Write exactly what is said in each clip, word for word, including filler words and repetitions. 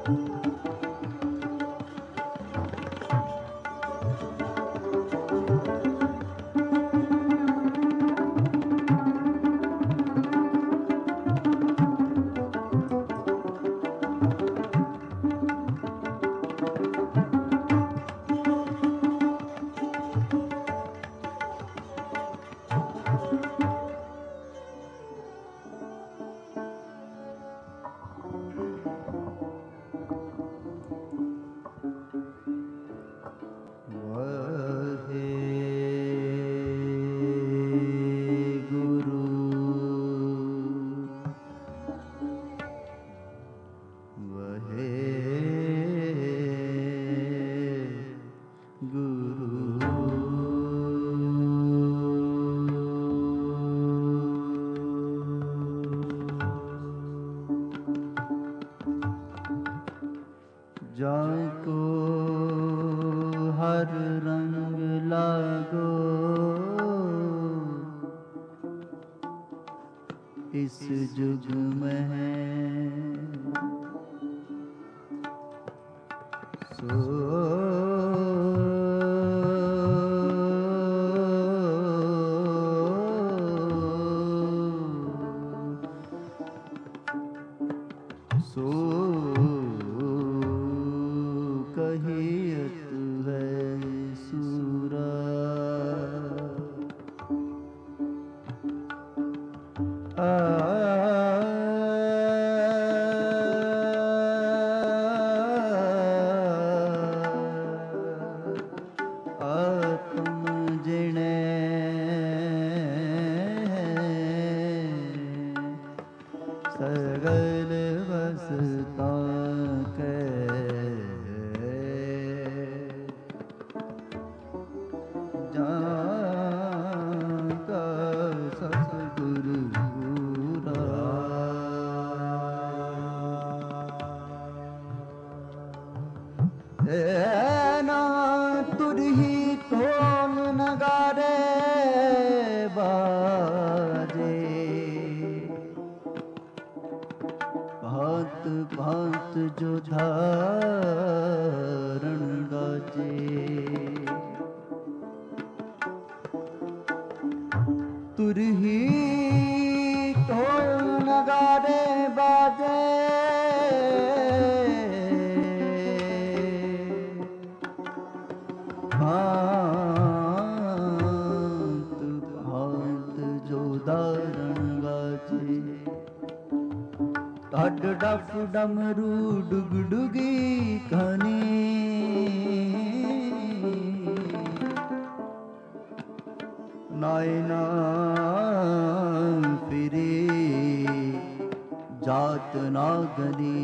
जाको हर रंग लागो इस जुग में सो सो कहियत है सूरा आ आत्म जिणे सगल वसता के जाका सतगुरु ना तुरही ढोल नगारे बाजे भांत भांत जो धारण गाजे तुरही ढोल नगारे बाजे भांत भांत जो धारण गाजे ढड डफ डमरू डुग डुगी खनी नायना फिरे जात नागनी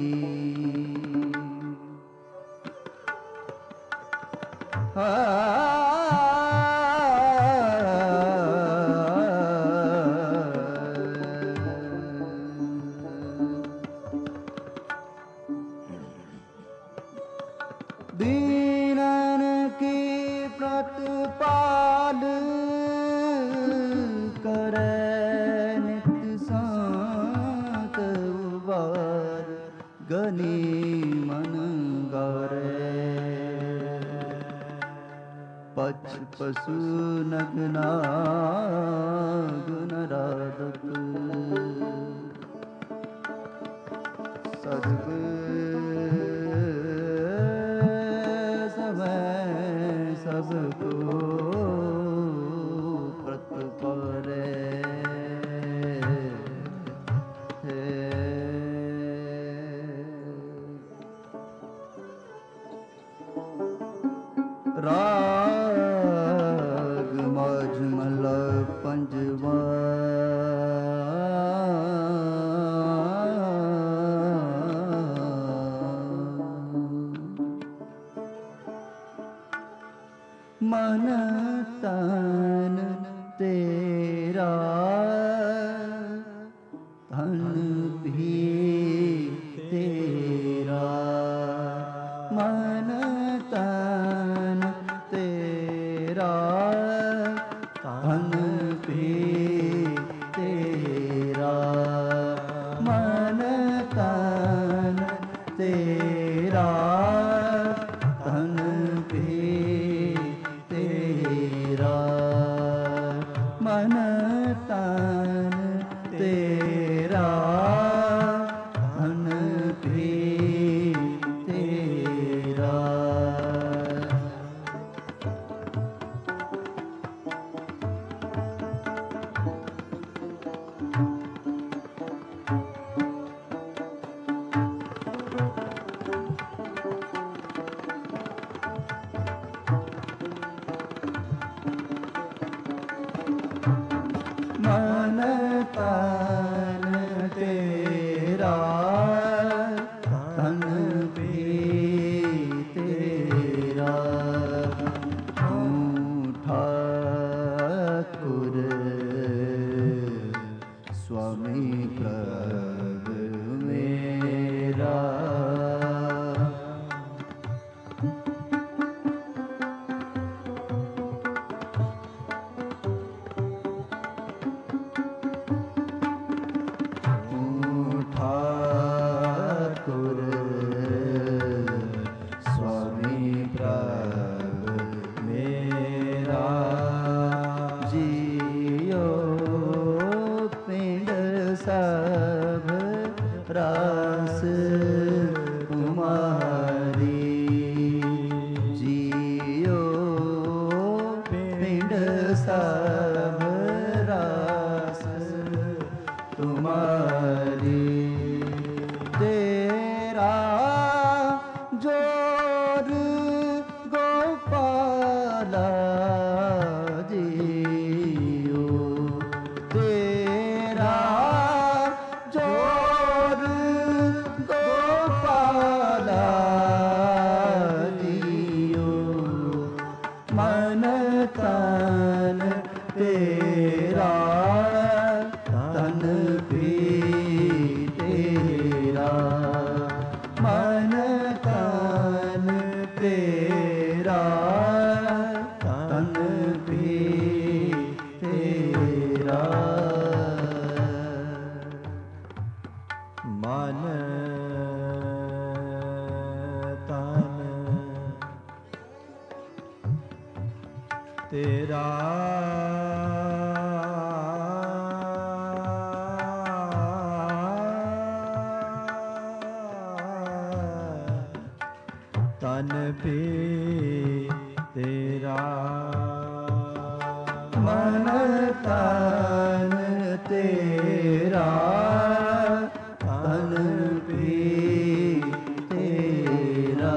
दीनन की प्रतिपाल करे नित सांत उबार गनी मन गारे पछ पशु नगना गुणराधक सद्ग सबको प्रतिपाले राग मजमल पंजवा मन तन तेरा धन भी तेरा मन तन तेरा धन भी तेरा मन तन तेरा तेरा धन भी तेरा। मन तन तेरा तन भी तेरा। ठाकुर स्वामी प्रभु मेरा। ठाकुर स्वामी प्रभु मेरा। जियो पिंड सब रास तुम्हारी। जियो पिंड सब रास तुम्हारी। तेरा जोर गोपाला जियो। तेरा जोर गोपाला जियो। मन तन तेरा तन भी तेरा। मन तन तेरा तन भी तेरा। मन तन तेरा तन भी तेरा। मन तन तेरा तन भी तेरा।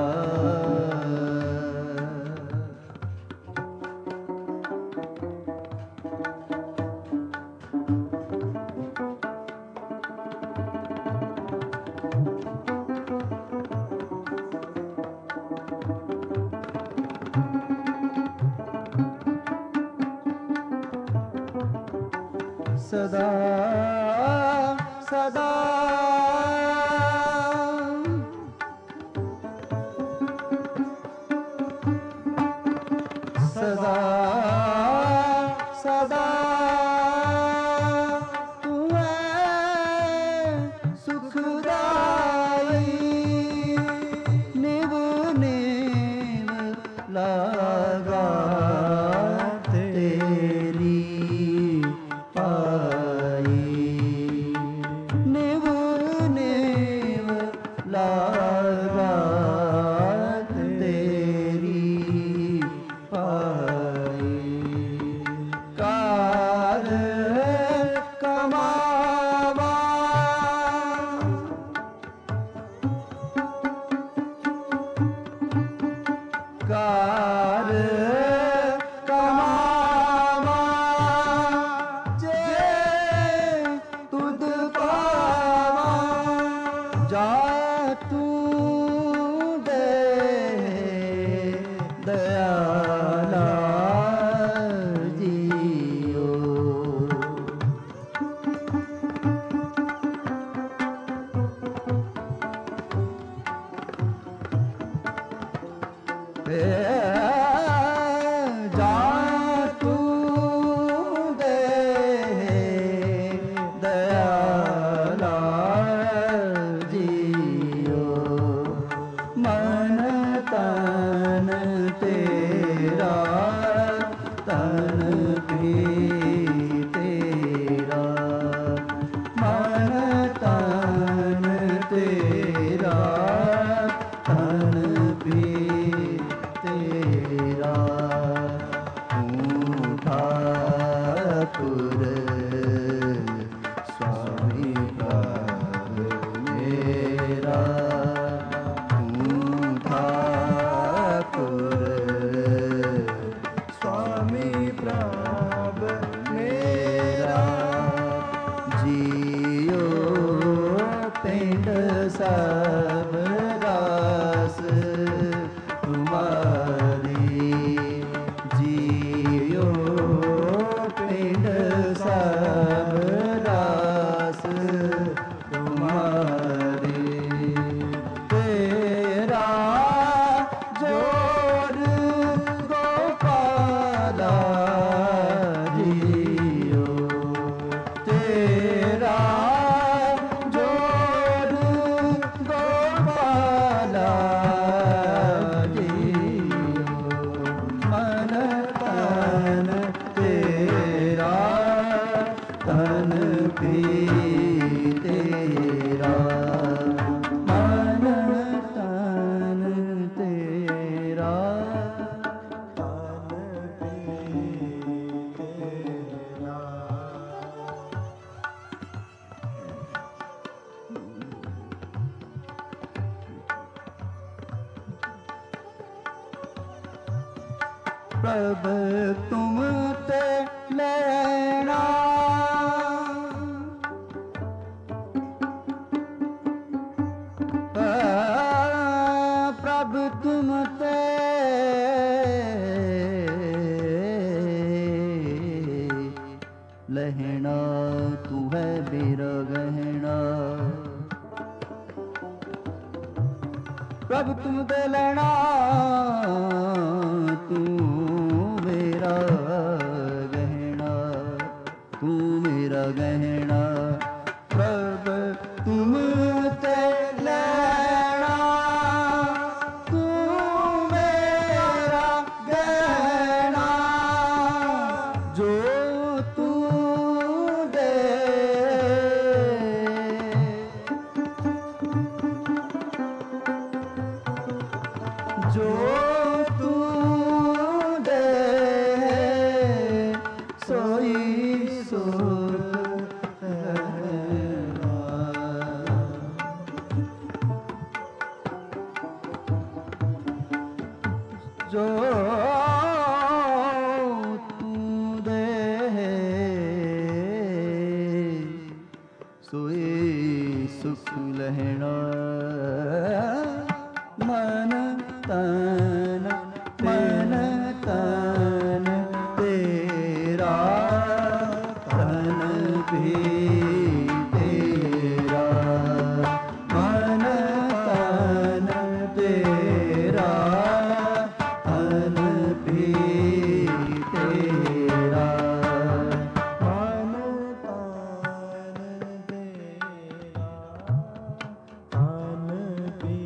सदा सदा सदा सदा तू है सुखदाई। निव निव लगा तेरी पाई। तेरा, मन तन तेरा, प्रभु तुम ते लेना, प्रभु तुम ते लहना, तू है मेरा गहना, प्रभु तुम ते लेना, तू मेरा गहना, तू मेरा गहना, प्रभु तुम ते लेना, तू मेरा गहना, जो तू दे, जो तू दे सोई सुख है, जो तू दे सोई सुख लहना, मन तन मन तन तेरा, तन भी तेरा, मन तन तेरा, तन भी तेरा, मन तन तेरा, तन भी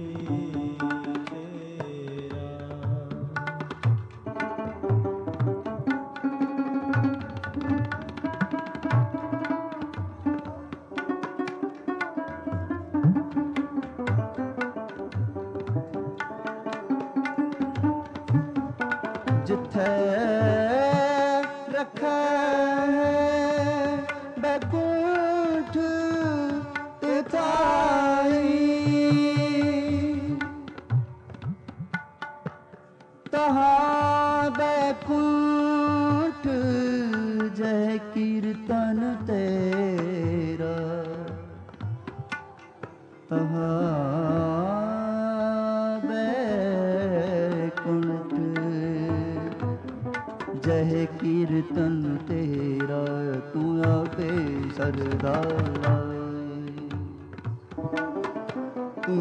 जिथे रखा है बैकुंठ तिथाई, तहाँ बैकुंठ जय कीर्तन तेरा, तहाँ बैकुंठ जय कीर्तन तेरा, तू आपे सरदार, तू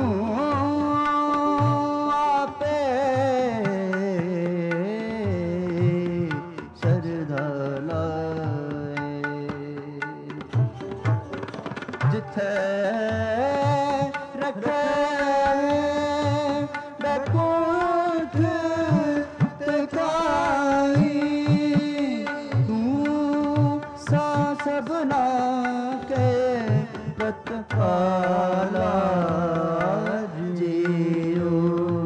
आपे सरदार, जिथे रखे बैकुंठ तिखाई, तू सा सबना के प्रतिपाला जियो,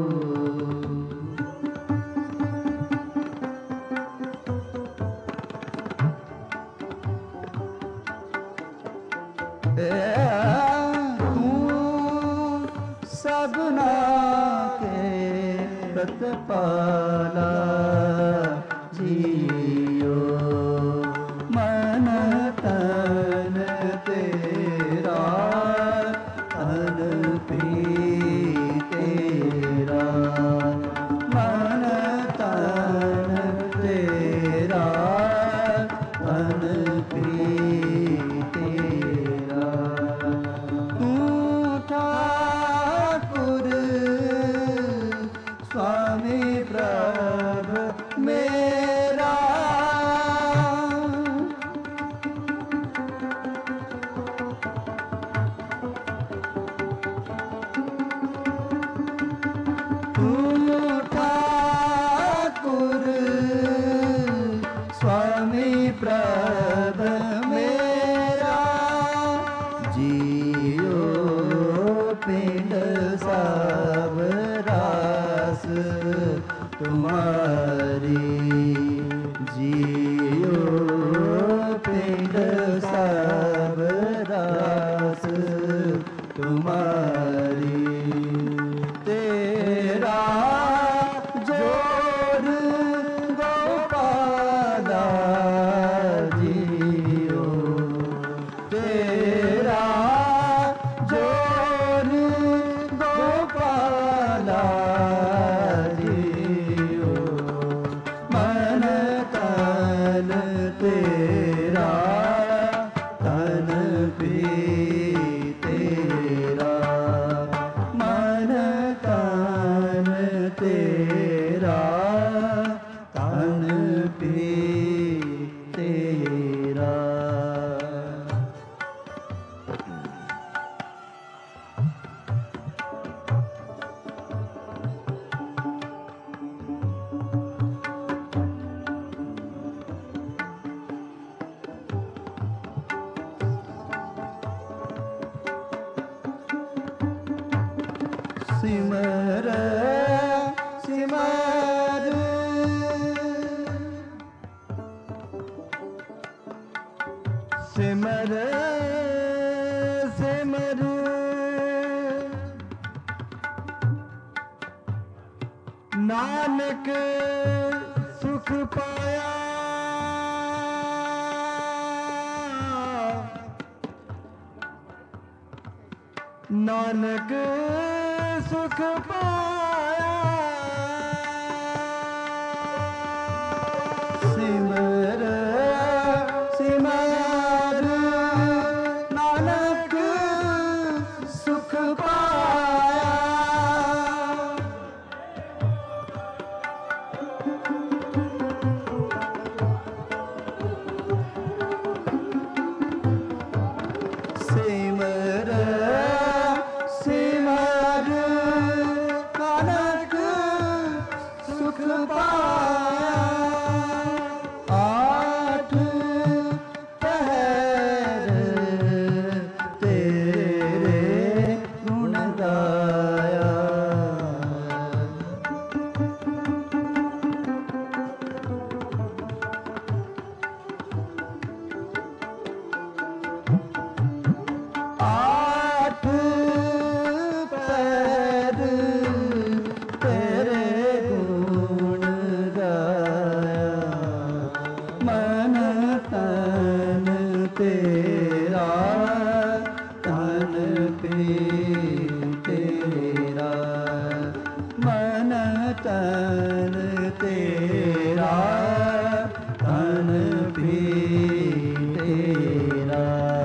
तू सबना के प्रतिपाला जियो, मन तन तेरा, तन भी तेरा, मन तन तेरा, तन भी तेरा, तू ठाकुर स्वामी प्रभु में आस तुम्हारी। तेरा जोर गोपाला जियो, तेरा जोर गोपाला जियो। मन तन तेरा तन भी तेरा, मन तन तेरा तन भी तेरा। सिमर सिमर सिमर सिमर नानक सुख पाया, नानक सुख पाया। सिमर सिमर नानक सुख पाया। सिमर सिमर नानक सुख पाया। आठ पहर तेरे गुण गाया, आठ पैर तेरे गुण गाया। मन तन तेरा तन भी तेरा, मन तन तेरा तन भी तेरा।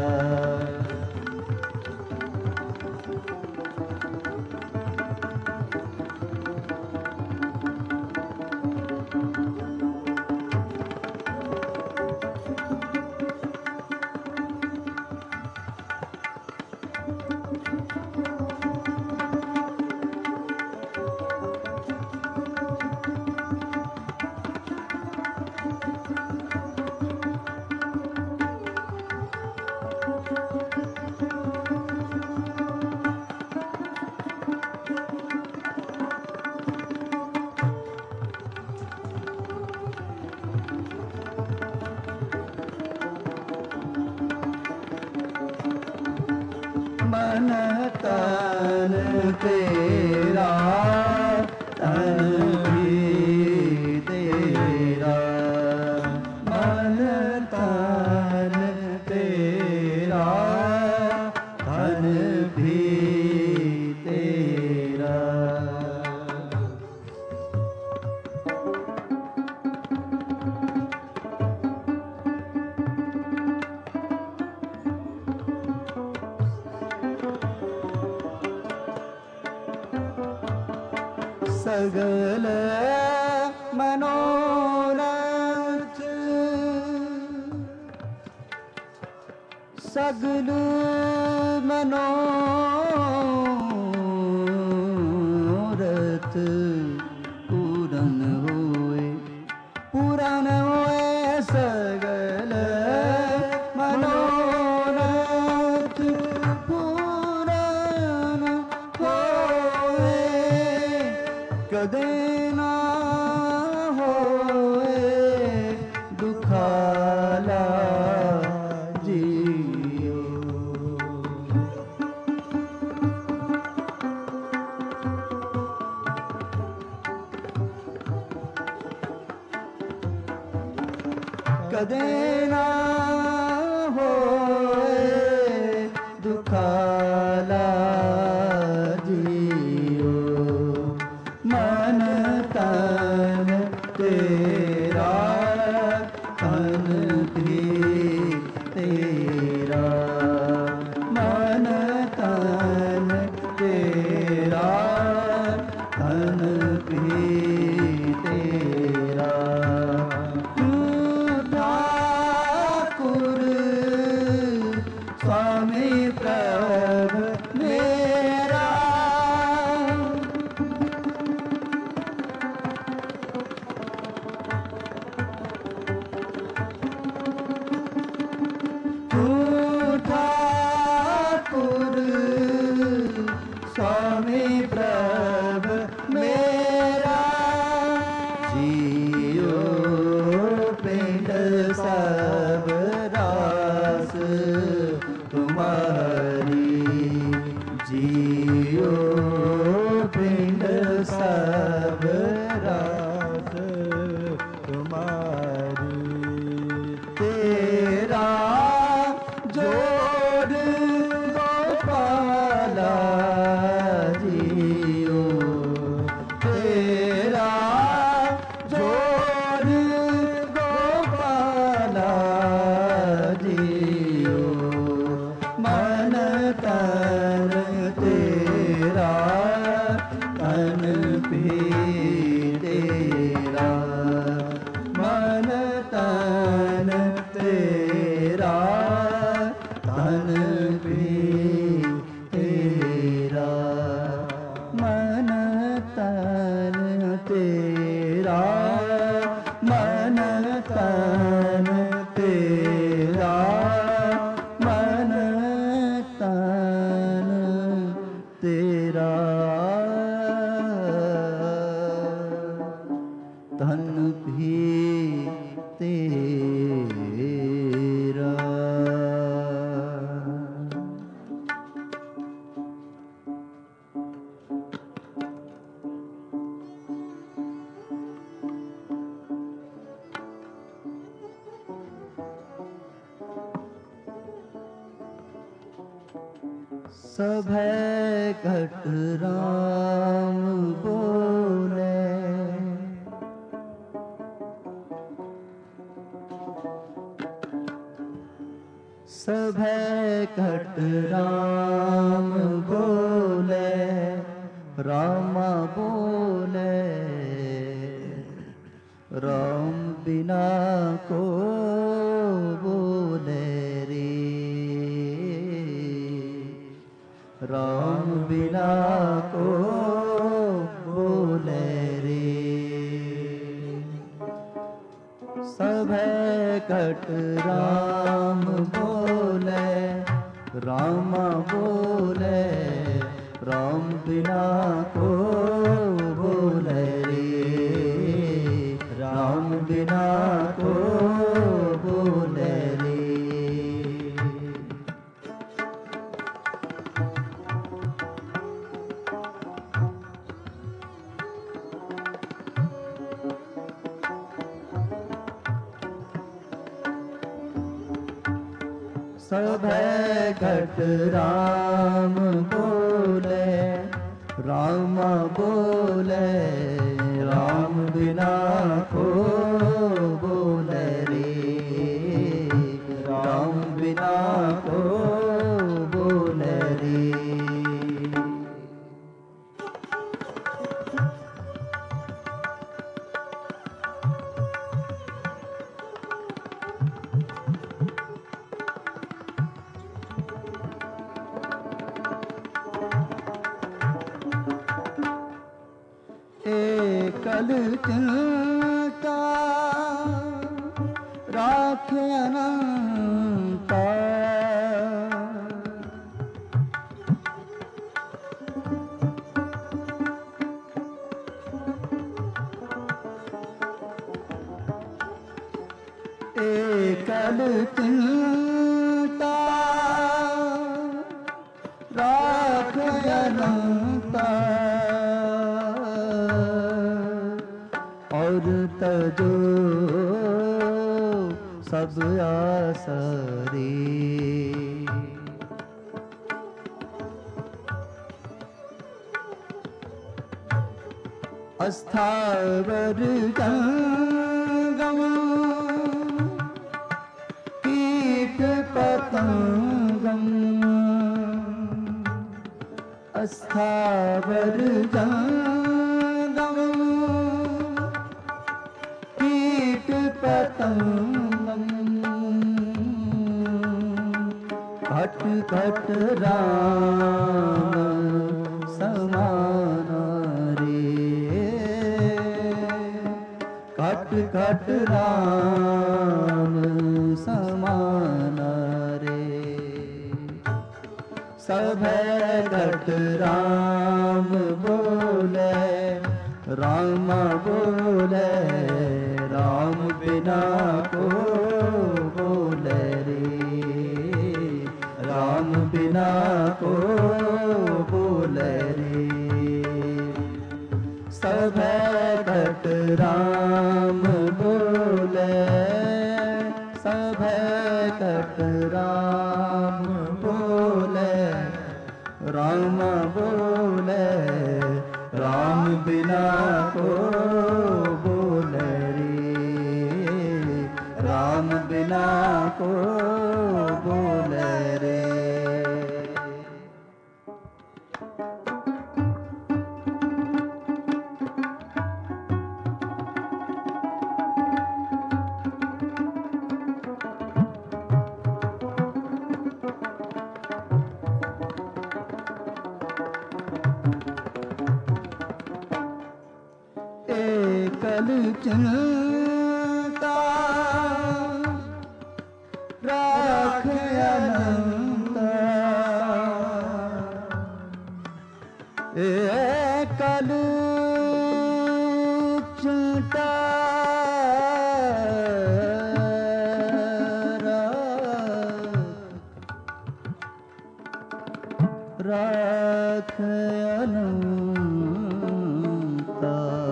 मन तन तेरा तन भी तेरा, मन तन तेरा तन भी तेरा। सगल मनोरथ सगल मनोरथ पूरन होए, पूरन होए सगल मनोरथ पूरन होए। कदे ना होए दुखाला जियो, देना होए दुखाला जियो मन तन तेरा तन भी तेरा मन तन तेरा तन भी तेरा तू ठाकुर स्वामी प्रभु मेरा तू ठाकुर स्वामी प्रभु मेरा जियो पिंड सब रास तुम्हारी जियो पिंड सब रास तुम्हारी तेरा जोड़ गोपाला जियो तेरा जोड़ गोपाला जियो मन तन तेरा तन भी तेरा मन तन तेरा तन भी तेरा मन तन तेरा मन तन तेरा मन तन तेरा तन भी तेरा। सभय घट राम बोले सभय घट राम बोले रामा बोले राम बिना को बोले रे राम बिना को बोले रे सभय घट राम बोले रामा बोले राम बिना को बोले रे राम बिना को बोले रे सभय घट राम बोले राम बोले राम बिना को बोले रे राम बिना को बोले रे कल चिंता राखे अनंता एकल चिंता राखे अनंता और तजो सब आसरे। अस्थावर जंगम कीट पतंगम, अस्थावर जंगम कीट पतंगम, घट घट राम समान रे, घट घट राम समान रे। सभय घट राम बोले, राम बोले, राम बिना को बोले रे, राम बिना को बोले रे। सभय घट राम बोले, सभय घट राम बोले, राम बोले, राम बिना को बोले रे, राम बिना को बोले रे। एकल चिंता राख अनंत, एकल चिंता राख अनंत,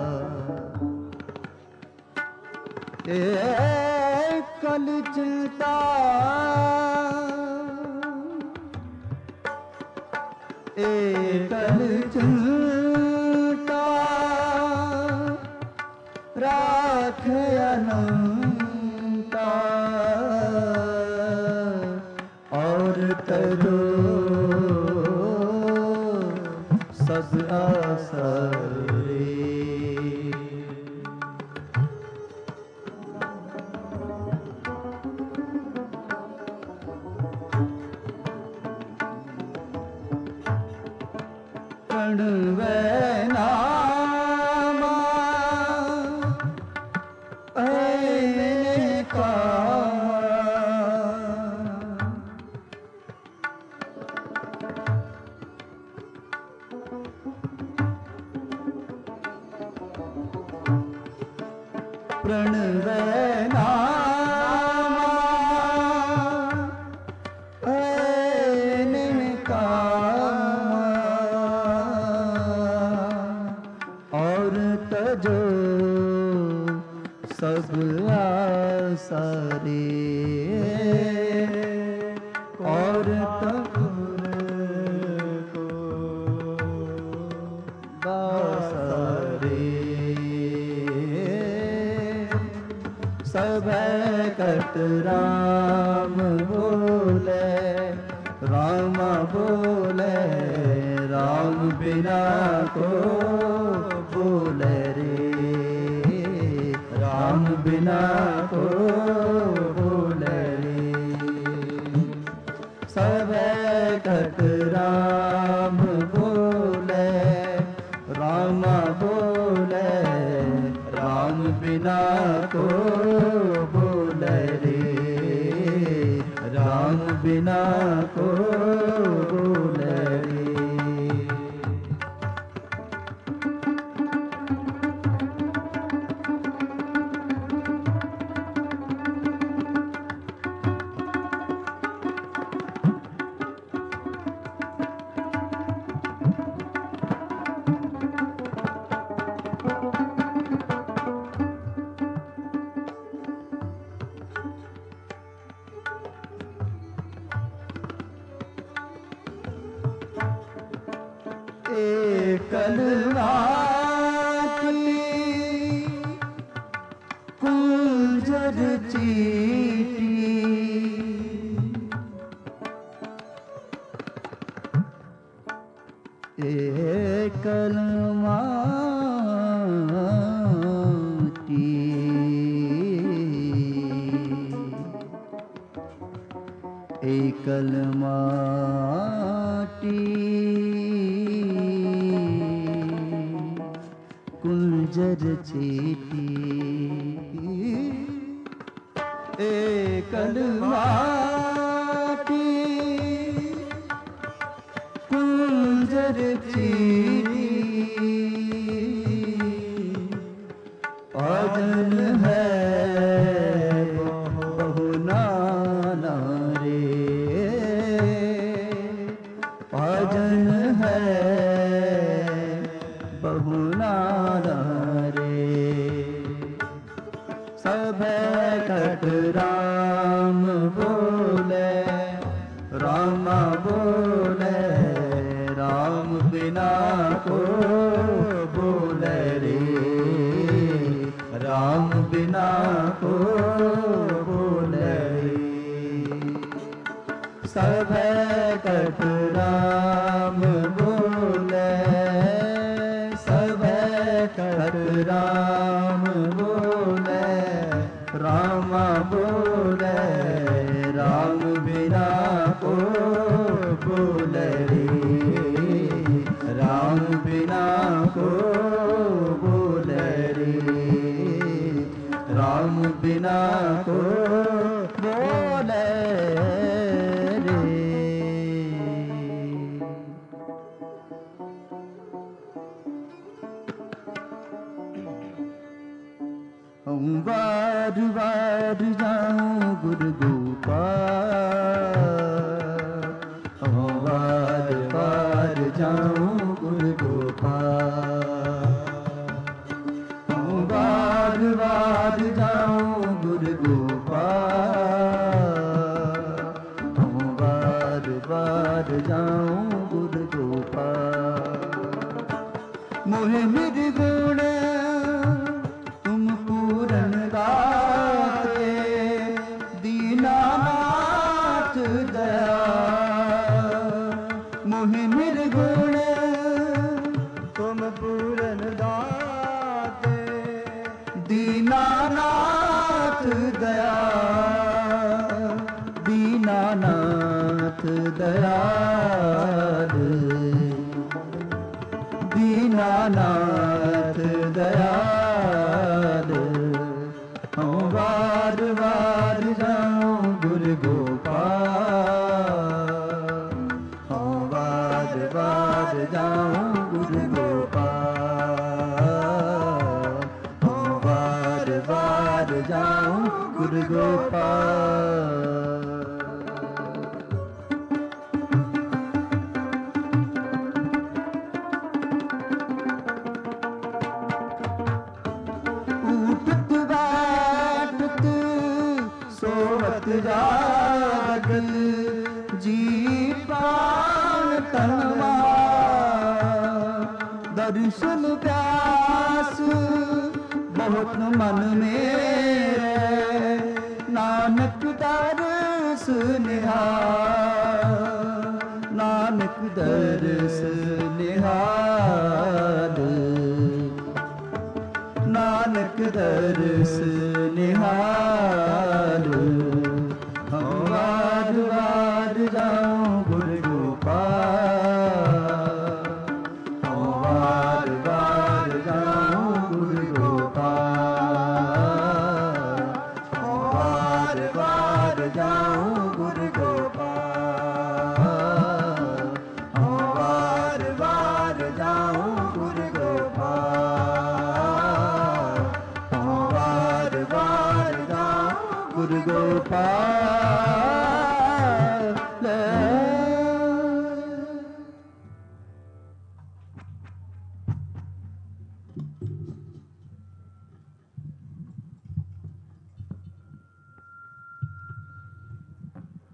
एकल चिंता एकल चिंता राख अनंता, और तरो सब आसरे। प्रणवै नामा ऐने कामा, प्रणवै नामा ऐने कामा, और तजो सब आसरे, और तपुर को बासरे। सभय घट राम बोले, राम बोले, राम बिना को बोले रे, राम बिना को बोले रे। सभय घट राम बोले, राम बोले, राम बिना को बोले रे, राम बिना को बोले रे। कलवाती कुंजर चीटी एक कलमाटी एक कलमाटी कुंजर चीटी एक कलमाटी कुंजर चीटी अजन है बहु नाना रे अजन है बहु नाना रे सब कट राम बोले राम बोले राम बिना को बोले रे राम बिना को बोले सब कट राम बोले सब कट राम बोले राम बोले राम बिना को बोले रे राम बिना को बोले रे राम बिना को बोले रे। हम बार बार जाऊं गुरु गोपाल हम बार बार जाऊं गुरु गोपाल हम बार बार जाऊं गुरु गोपाल हम बार बार जाऊं गुरु गोपाल मोहे निर्गुण तुम पूरन गाते दीनानाथ दया मोहे निर्गुण तुम पूरन गाते दीनानाथ दया दीनानाथ दयाल दीनानाथ दयाल हम बार बार जाऊं गुरु गोपाल हम बार बार जाऊं गुरु गोपाल हम बार बार जाऊं गुरु गोपाल। सोवत जागत जी प्राण तनवा दर्शन प्यास बहुत मन मेरे नानक दर्श निहाल नानक दर्श निहाल नानक दर्श निहाल हम बार बार जाऊं गुरु गोपाल हम बार बार जाऊं गुरु गोपाल हम बार बार जाऊं गुरु गोपाल हम बार बार जाऊं गुरु गोपाल गुरु गोपाल